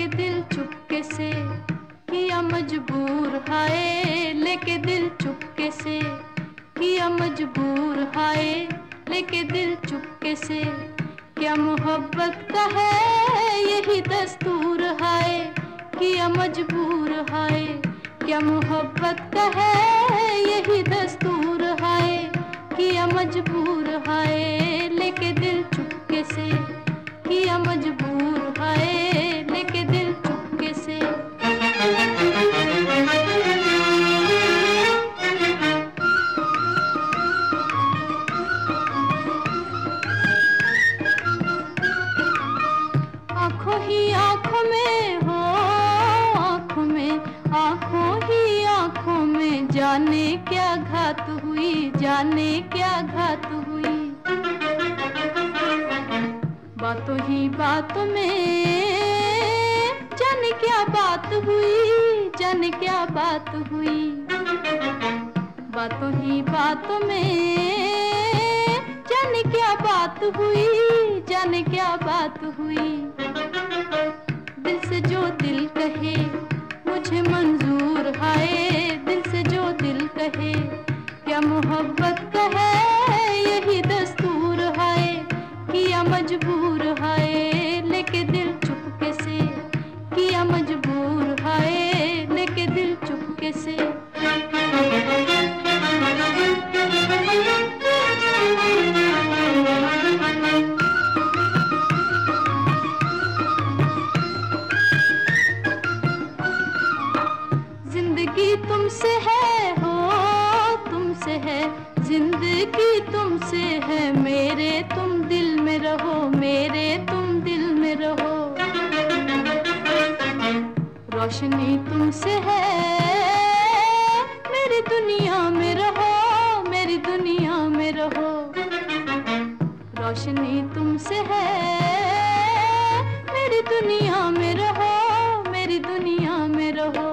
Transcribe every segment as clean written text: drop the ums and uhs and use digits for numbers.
लेके दिल चुपके से किया मजबूर, हाय लेके दिल चुपके से किया मजबूर, हाय लेके दिल चुपके से। क्या मोहब्बत का है यही दस्तूर, हाय किया मजबूर, हाय क्या मोहब्बत का है यही दस्तूर, हाय किया मजबूर, हाय लेके दिल चुपके से किया मजबूर, हाय लेके दिल चुपके से। आँखों ही आँखों में हो, आँखों में, आँखों ही आँखों में, जाने क्या घात हुई, जाने क्या घात हुई। बातों ही बातों में जाने क्या बात हुई, जाने क्या बात हुई। बातों ही बातों में जाने क्या बात हुई, जाने क्या बात हुई। दिल से जो दिल कहे मुझे मंजूर, हाय दिल से जो दिल कहे। क्या मोहब्बत का है यही दस्तूर, हाय किया मजबूर, हाय लेके दिल चुपके से किया मजबूर, हाय लेके दिल चुपके से। जिंदगी तुमसे है हो, तुमसे है जिंदगी, तुमसे है मेरे तुम दिल में रहो, मेरे तुम दिल में रहो। रोशनी तुमसे है मेरी दुनिया में रहो, मेरी दुनिया में रहो। रोशनी तुमसे है मेरी दुनिया में रहो, मेरी दुनिया में रहो।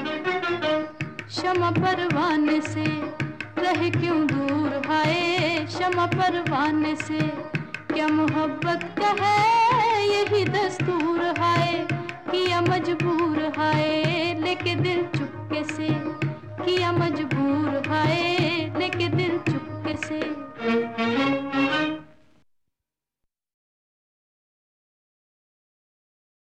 शमा परवाने से रहे क्यों दूर, हाय शमा परवाने से। क्या मोहब्बत का है यही दस्तूर, हाय किया मजबूर, हाय लेके दिल चुपके से किया मजबूर, हाय लेके दिल चुपके से।